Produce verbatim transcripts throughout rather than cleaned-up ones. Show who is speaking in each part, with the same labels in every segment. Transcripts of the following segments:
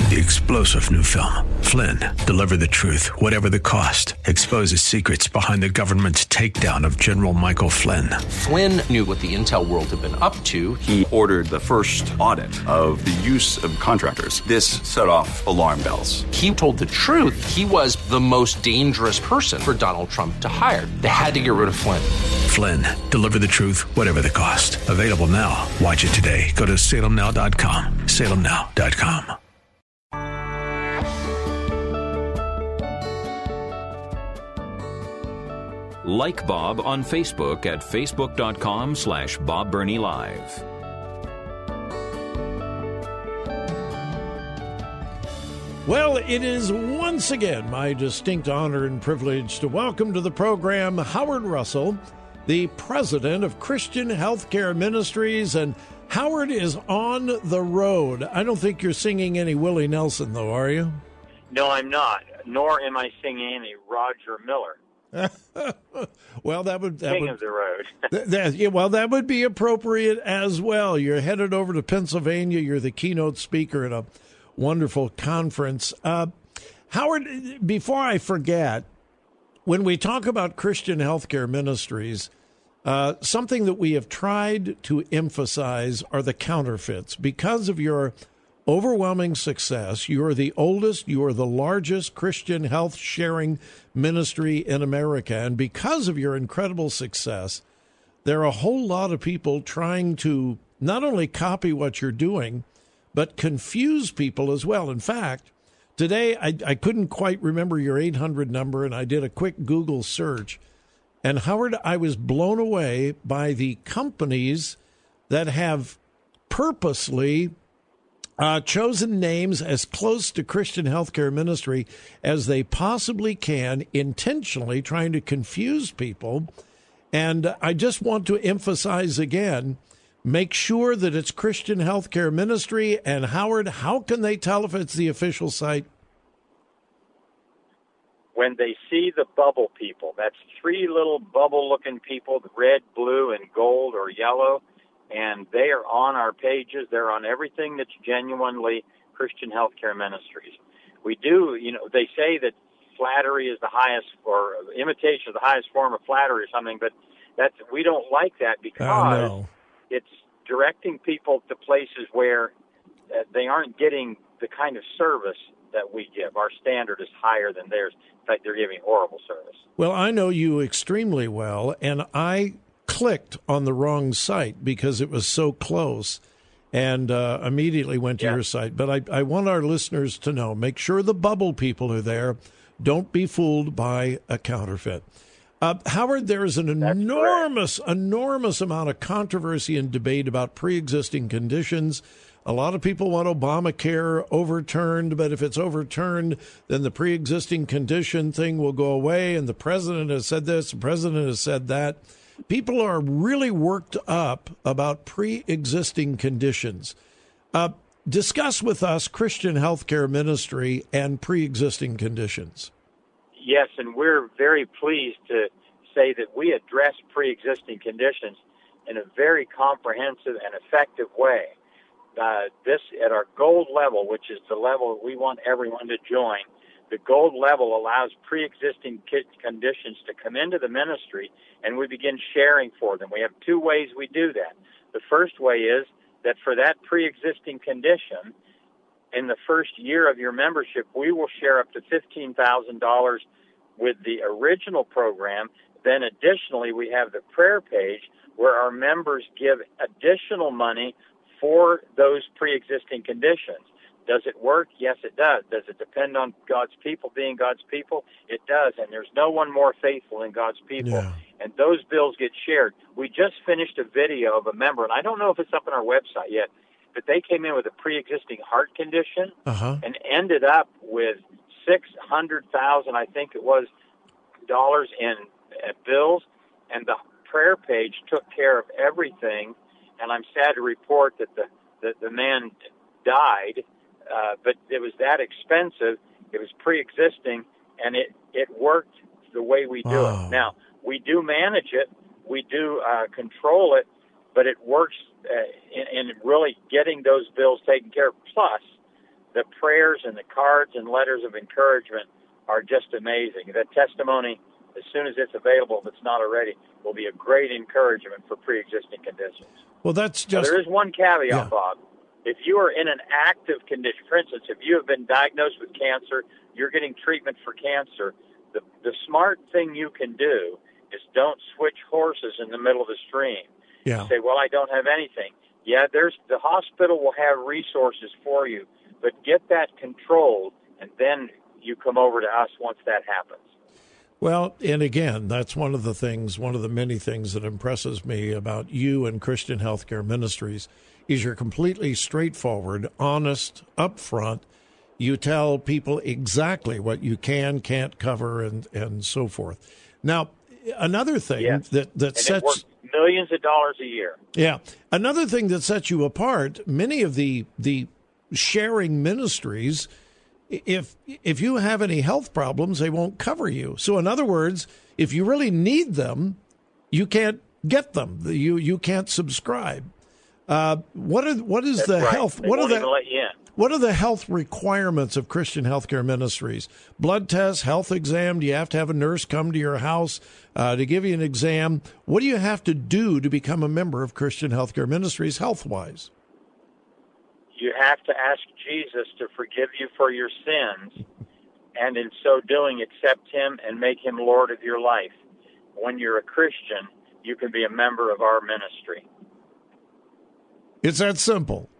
Speaker 1: The explosive new film, Flynn, deliver the truth, whatever the cost, exposes secrets behind the government's takedown of General Michael Flynn.
Speaker 2: Flynn knew what the intel world had been up to.
Speaker 3: He ordered the first audit of the use of contractors. This set off alarm bells.
Speaker 2: He told the truth. He was the most dangerous person for Donald Trump to hire. They had to get rid of Flynn.
Speaker 1: Flynn, deliver the truth, whatever the cost. Available now. Watch it today. Go to salem now dot com. salem now dot com.
Speaker 4: Like Bob on Facebook at facebook.com slash Bob Burney Live.
Speaker 5: Well, it is once again my distinct honor and privilege to welcome to the program Howard Russell, the president of Christian Healthcare Ministries. And Howard is on the road. I don't think you're singing any Willie Nelson, though, are you?
Speaker 6: No, I'm not. Nor am I singing any Roger Miller.
Speaker 5: well, that would that
Speaker 6: King
Speaker 5: would,
Speaker 6: of the road.
Speaker 5: that, that, yeah, well, that would be appropriate as well. You're headed over to Pennsylvania. You're the keynote speaker at a wonderful conference. Uh, Howard, before I forget, when we talk about Christian Healthcare Ministries, uh, something that we have tried to emphasize are the counterfeits. Because of your overwhelming success, you are the oldest, you are the largest Christian health sharing ministry in America. And because of your incredible success, there are a whole lot of people trying to not only copy what you're doing, but confuse people as well. In fact, today I, I couldn't quite remember your eight hundred number, and I did a quick Google search. And Howard, I was blown away by the companies that have purposely Uh, chosen names as close to Christian Healthcare Ministry as they possibly can, intentionally trying to confuse people. And I just want to emphasize again, make sure that it's Christian Healthcare Ministry. And Howard, how can they tell if it's the official site?
Speaker 6: When they see the bubble people, that's three little bubble-looking people, red, blue, and gold or yellow. And they are on our pages. They're on everything that's genuinely Christian Healthcare Ministries. We do, you know, they say that flattery is the highest, or imitation is the highest form of flattery or something, but that's, we don't like that because
Speaker 5: oh, no.
Speaker 6: it's directing people to places where uh, they aren't getting the kind of service that we give. Our standard is higher than theirs. In fact, they're giving horrible service.
Speaker 5: Well, I know you extremely well, and I clicked on the wrong site because it was so close and uh, immediately went to yeah. your site. But I, I want our listeners to know, make sure the bubble people are there. Don't be fooled by a counterfeit. Uh, Howard, there is an That's enormous, correct. enormous amount of controversy and debate about pre-existing conditions. A lot of people want Obamacare overturned, but if it's overturned, then the pre-existing condition thing will go away. And the president has said this, the president has said that. People are really worked up about pre-existing conditions. Uh, discuss with us Christian Healthcare Ministry and pre-existing conditions.
Speaker 6: Yes, and we're very pleased to say that we address pre-existing conditions in a very comprehensive and effective way. Uh, this, at our gold level, which is the level we want everyone to join, the gold level allows pre-existing conditions to come into the ministry, and we begin sharing for them. We have two ways we do that. The first way is that for that pre-existing condition, in the first year of your membership, we will share up to fifteen thousand dollars with the original program. Then additionally, we have the prayer page where our members give additional money for those pre-existing conditions. Does it work? Yes, it does. Does it depend on God's people being God's people? It does, and there's no one more faithful than God's people.
Speaker 5: Yeah.
Speaker 6: And those bills get shared. We just finished a video of a member, and I don't know if it's up on our website yet, but they came in with a pre-existing heart condition
Speaker 5: uh-huh.
Speaker 6: and ended up with six hundred thousand dollars, I think it was, dollars in uh, bills, and the prayer page took care of everything, and I'm sad to report that the, the, the man died. Uh, but it was that expensive. It was pre-existing, and it, it worked the way we do
Speaker 5: wow.
Speaker 6: it. Now, we do manage it. We do uh, control it, but it works uh, in, in really getting those bills taken care of. Plus, the prayers and the cards and letters of encouragement are just amazing. That testimony, as soon as it's available, if it's not already, will be a great encouragement for pre-existing conditions.
Speaker 5: Well, that's just...
Speaker 6: Now, there is one caveat,
Speaker 5: yeah.
Speaker 6: Bob. If you are in an active condition, for instance, if you have been diagnosed with cancer, you're getting treatment for cancer, the, the smart thing you can do is don't switch horses in the middle of the stream.
Speaker 5: Yeah.
Speaker 6: You say, well, I don't have anything. Yeah, there's the hospital will have resources for you, but get that controlled, and then you come over to us once that happens.
Speaker 5: Well, and again, that's one of the things, one of the many things that impresses me about you and Christian Healthcare Ministries is you're completely straightforward, honest, upfront. You tell people exactly what you can, can't cover, and, and so forth. Now, another thing
Speaker 6: yes.
Speaker 5: that, that
Speaker 6: and
Speaker 5: sets...
Speaker 6: it works millions of dollars a year.
Speaker 5: Yeah. Another thing that sets you apart, many of the the sharing ministries, if if you have any health problems, they won't cover you. So in other words, if you really need them, you can't get them. You you can't subscribe. Uh, what are what is
Speaker 6: That's
Speaker 5: the
Speaker 6: right.
Speaker 5: health?
Speaker 6: They
Speaker 5: What
Speaker 6: won't
Speaker 5: are the
Speaker 6: even let you in.
Speaker 5: What are the health requirements of Christian Healthcare Ministries? Blood test, health exam. Do you have to have a nurse come to your house uh, to give you an exam? What do you have to do to become a member of Christian Healthcare Ministries health-wise?
Speaker 6: You have to ask Jesus to forgive you for your sins, and in so doing, accept him and make him Lord of your life. When you're a Christian, you can be a member of our ministry.
Speaker 5: It's that simple.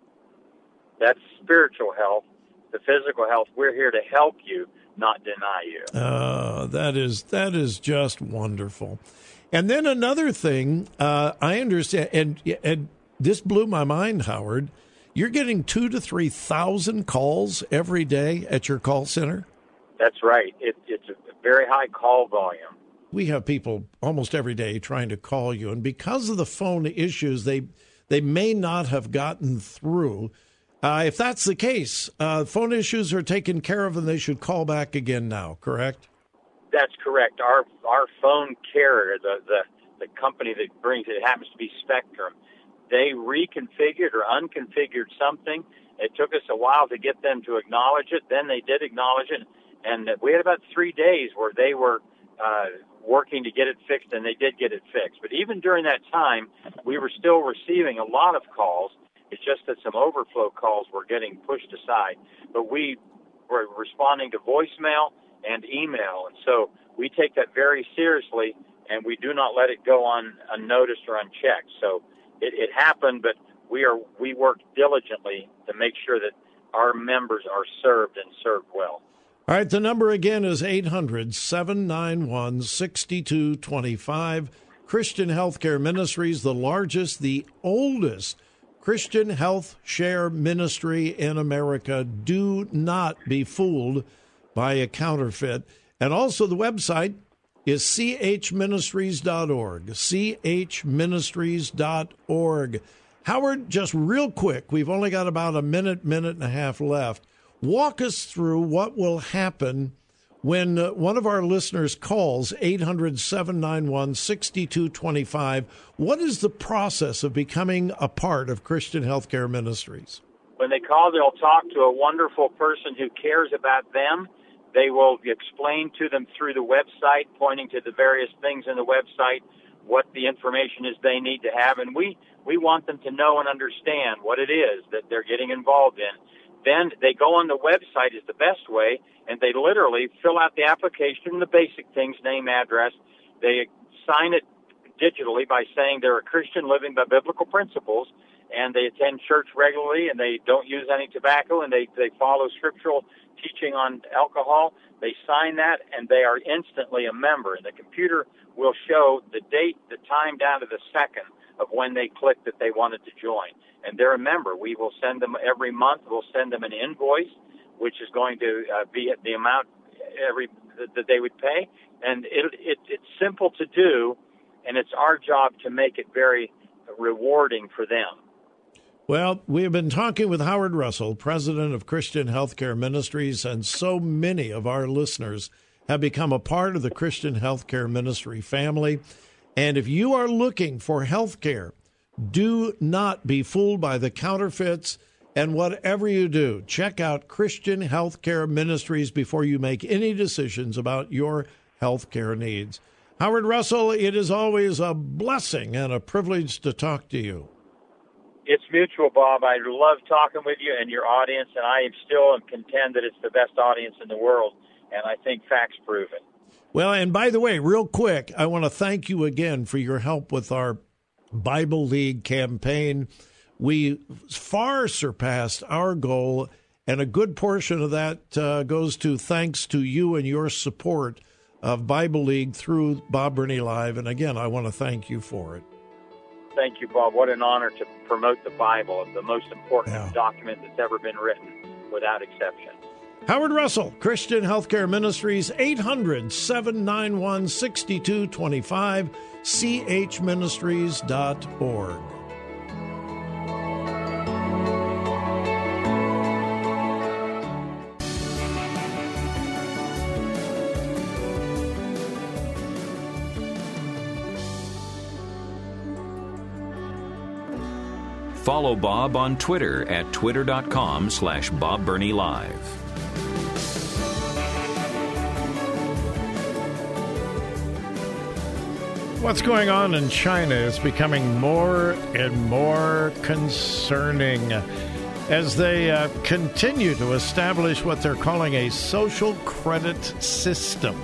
Speaker 6: That's spiritual health. The physical health, we're here to help you, not deny you.
Speaker 5: Uh, that is that is just wonderful. And then another thing, uh, I understand, and and this blew my mind, Howard. You're getting two to three thousand calls every day at your call center.
Speaker 6: That's right. It, it's a very high call volume.
Speaker 5: We have people almost every day trying to call you, and because of the phone issues, they they may not have gotten through. Uh, if that's the case, uh, phone issues are taken care of, and they should call back again now, correct?
Speaker 6: That's correct. Our our phone carrier, the, the, the company that brings it, it happens to be Spectrum, they reconfigured or unconfigured something. It took us a while to get them to acknowledge it. Then they did acknowledge it, and we had about three days where they were uh, working to get it fixed, and they did get it fixed. But even during that time, we were still receiving a lot of calls. It's just that some overflow calls were getting pushed aside. But we were responding to voicemail and email, and so we take that very seriously, and we do not let it go on unnoticed or unchecked. So it, it happened, but we are we work diligently to make sure that our members are served and served well.
Speaker 5: All right, the number again is eight hundred, seven nine one, six two two five. Christian Healthcare Ministries, the largest, the oldest Christian health share ministry in America. Do not be fooled by a counterfeit. And also the website is c h ministries dot org, c h ministries dot org. Howard, just real quick, we've only got about a minute, minute and a half left. Walk us through what will happen when uh, one of our listeners calls eight hundred, seven nine one, six two two five. What is the process of becoming a part of Christian Healthcare Ministries?
Speaker 6: When they call, they'll talk to a wonderful person who cares about them. They will explain to them through the website, pointing to the various things in the website, what the information is they need to have. And we, we want them to know and understand what it is that they're getting involved in. Then they go on the website is the best way, and they literally fill out the application, the basic things, name, address. They sign it digitally by saying they're a Christian living by biblical principles, and they attend church regularly, and they don't use any tobacco, and they, they follow scriptural teaching on alcohol. They sign that, and they are instantly a member. And the computer will show the date, the time down to the second of when they clicked that they wanted to join. And they're a member. We will send them every month. We'll send them an invoice, which is going to uh, be the amount every that they would pay. And it, it, it's simple to do, and it's our job to make it very rewarding for them.
Speaker 5: Well, we have been talking with Howard Russell, president of Christian Healthcare Ministries, and so many of our listeners have become a part of the Christian Healthcare Ministry family. And if you are looking for health care, do not be fooled by the counterfeits And whatever you do, check out Christian Healthcare Ministries before you make any decisions about your healthcare needs. Howard Russell, it is always a blessing and a privilege to talk to you.
Speaker 6: It's mutual, Bob. I love talking with you and your audience, and I still am contend that it's the best audience in the world, and I think facts prove it.
Speaker 5: Well, and by the way, real quick, I want to thank you again for your help with our Bible League campaign. We far surpassed our goal, and a good portion of that uh, goes to thanks to you and your support of Bible League through Bob Burney Live. And again, I want to thank you for it.
Speaker 6: Thank you, Bob. What an honor to promote the Bible, the most important
Speaker 5: yeah.
Speaker 6: document that's ever been written, without exception.
Speaker 5: Howard Russell, Christian Healthcare Ministries, eight hundred, seven nine one, six two two five, c h ministries dot org.
Speaker 4: Follow Bob on Twitter at twitter.com slash Bob Burney Live.
Speaker 5: What's going on in China is becoming more and more concerning as they uh, continue to establish what they're calling a social credit system.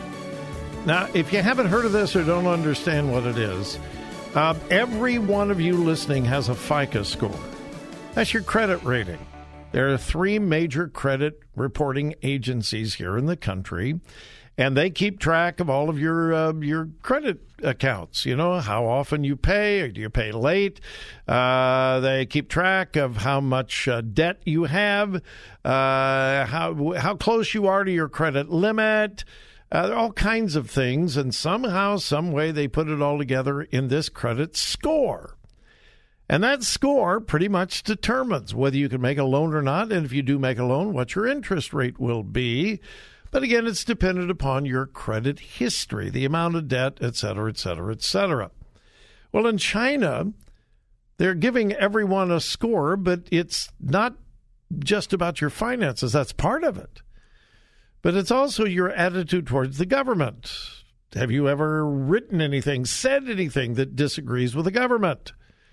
Speaker 5: Now, if you haven't heard of this or don't understand what it is, Uh, every one of you listening has a FICO score. That's your credit rating. There are three major credit reporting agencies here in the country, and they keep track of all of your uh, your credit accounts. You know, how often you pay, or do you pay late? Uh, they keep track of how much uh, debt you have, uh, how how close you are to your credit limit. Uh, all kinds of things, and somehow, some way, they put it all together in this credit score. And that score pretty much determines whether you can make a loan or not, and if you do make a loan, what your interest rate will be. But again, it's dependent upon your credit history, the amount of debt, et cetera, et cetera, et cetera. Well, in China, they're giving everyone a score, but it's not just about your finances. That's part of it. But it's also your attitude towards the government. Have you ever written anything, said anything that disagrees with the government?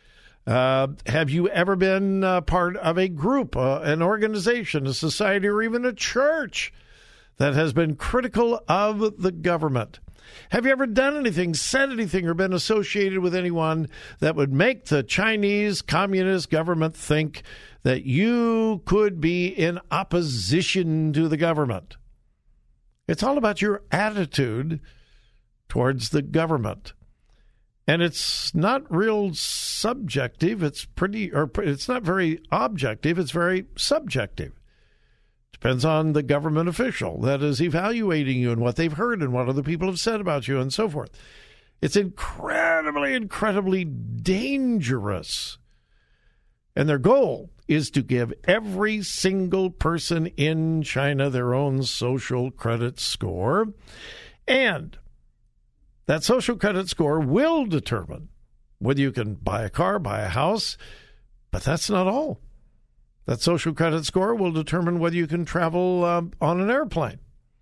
Speaker 5: Uh, have you ever been uh, part of a group, uh, an organization, a society, or even a church that has been critical of the government? Have you ever done anything, said anything, or been associated with anyone that would make the Chinese Communist government think that you could be in opposition to the government? It's all about your attitude towards the government. And it's not real subjective. It's pretty, or it's not very objective. It's very subjective. Depends on the government official that is evaluating you and what they've heard and what other people have said about you and so forth. It's incredibly, incredibly dangerous. And their goal is to give every single person in China their own social credit score. And that social credit score will determine whether you can buy a car, buy a house, but that's not all. That social credit score will determine whether you can travel uh, on an airplane.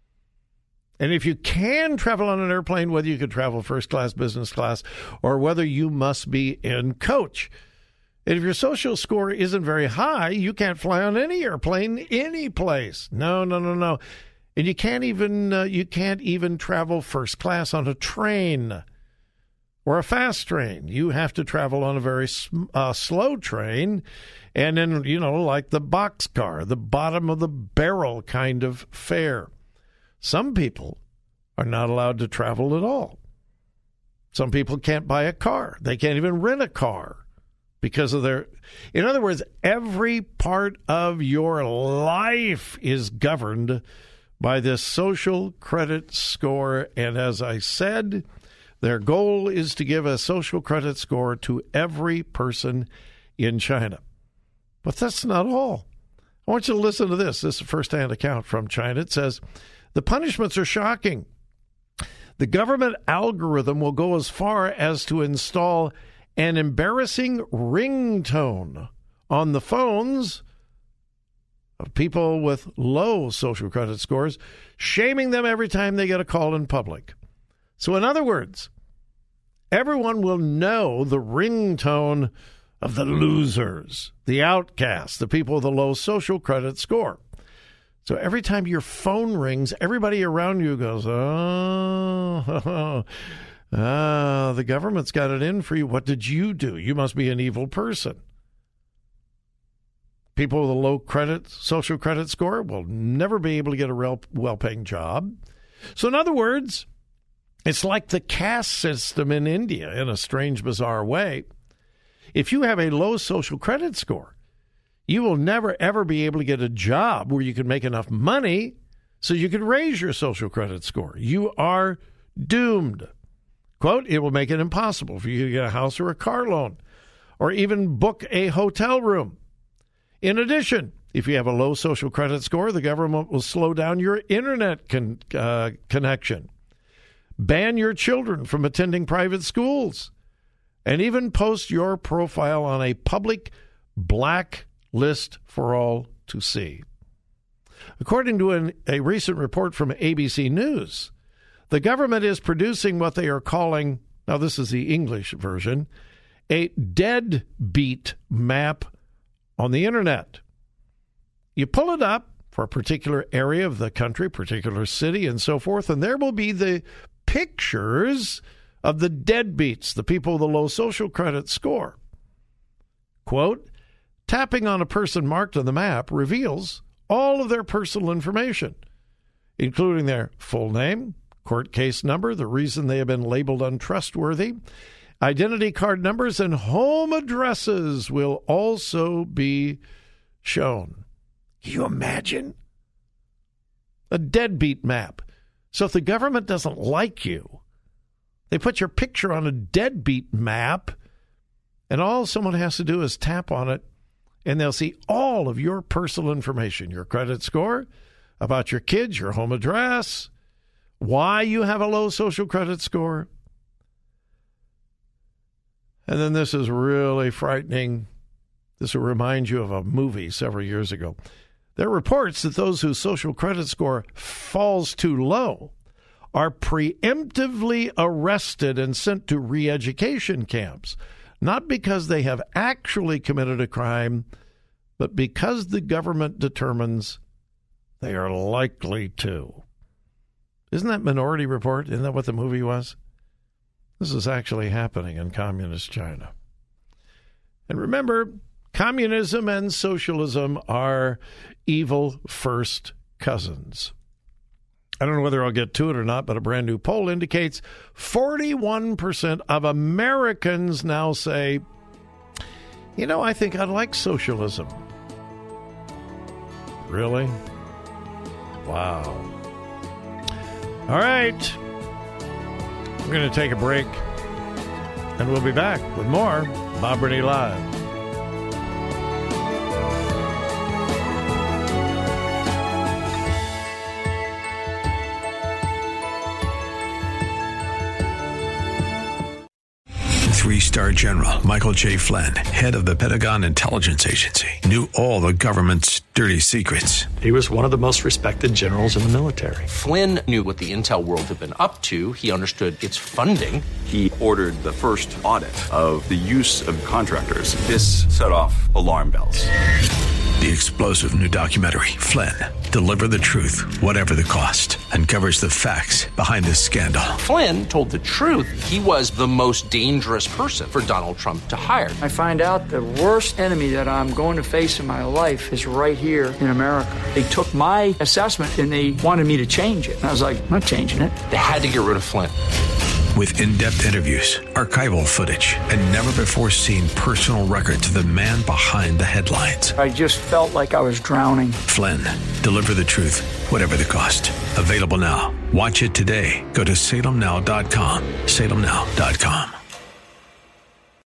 Speaker 5: And if you can travel on an airplane, whether you can travel first class, business class, or whether you must be in coach. And if your social score isn't very high, you can't fly on any airplane, any place. No, no, no, no. And you can't even uh, you can't even travel first class on a train or a fast train. You have to travel on a very uh, slow train, and then, you know, like the boxcar, the bottom of the barrel kind of fare. Some people are not allowed to travel at all. Some people can't buy a car. They can't even rent a car. Because of their, in other words, every part of your life is governed by this social credit score. And as I said, their goal is to give a social credit score to every person in China. But that's not all. I want you to listen to this. This is a first-hand account from China. It says, the punishments are shocking. The government algorithm will go as far as to install an embarrassing ringtone on the phones of people with low social credit scores, shaming them every time they get a call in public. So in other words, everyone will know the ringtone of the losers, the outcasts, the people with a low social credit score. So every time your phone rings, everybody around you goes, oh, ah, the government's got it in for you. What did you do? You must be an evil person. People with a low credit, social credit score will never be able to get a well-paying job. So in other words, it's like the caste system in India in a strange, bizarre way. If you have a low social credit score, you will never, ever be able to get a job where you can make enough money so you can raise your social credit score. You are doomed. Quote, it will make it impossible for you to get a house or a car loan or even book a hotel room. In addition, if you have a low social credit score, the government will slow down your internet con- uh, connection, ban your children from attending private schools, and even post your profile on a public black list for all to see. According to an, a recent report from A B C News, the government is producing what they are calling, now this is the English version, a deadbeat map on the internet. You pull it up for a particular area of the country, particular city, and so forth, and there will be the pictures of the deadbeats, the people with a low social credit score. Quote, tapping on a person marked on the map reveals all of their personal information, including their full name, court case number, the reason they have been labeled untrustworthy, identity card numbers, and home addresses will also be shown. Can you imagine? A deadbeat map. So if the government doesn't like you, they put your picture on a deadbeat map, and all someone has to do is tap on it, and they'll see all of your personal information, your credit score, about your kids, your home address, why you have a low social credit score. And then this is really frightening. This will remind you of a movie several years ago. There are reports that those whose social credit score falls too low are preemptively arrested and sent to re-education camps, not because they have actually committed a crime, but because the government determines they are likely to. Isn't that Minority Report? Isn't that what the movie was? This is actually happening in communist China. And remember, communism and socialism are evil first cousins. I don't know whether I'll get to it or not, but a brand new poll indicates forty-one percent of Americans now say, you know, I think I'd like socialism. Really? Wow. All right. We're going to take a break, and we'll be back with more Bob Burney Live.
Speaker 1: Three-star General Michael J. Flynn, head of the Pentagon Intelligence Agency, knew all the government's dirty secrets.
Speaker 7: He was one of the most respected generals in the military.
Speaker 2: Flynn knew what the intel world had been up to. He understood its funding.
Speaker 3: He ordered the first audit of the use of contractors. This set off alarm bells.
Speaker 1: The explosive new documentary, Flynn, Deliver the Truth, Whatever the Cost, uncovers the facts behind this scandal.
Speaker 2: Flynn told the truth. He was the most dangerous person for Donald Trump to hire.
Speaker 8: I find out the worst enemy that I'm going to face in my life is right here in America. They took my assessment and they wanted me to change it. And I was like, I'm not changing it.
Speaker 2: They had to get rid of Flynn.
Speaker 1: With in-depth interviews, archival footage, and never-before-seen personal records of the man behind the headlines.
Speaker 8: I just felt like I was drowning.
Speaker 1: Flynn, Deliver the Truth, Whatever the Cost. Available now. Watch it today. Go to salem now dot com. salem now dot com.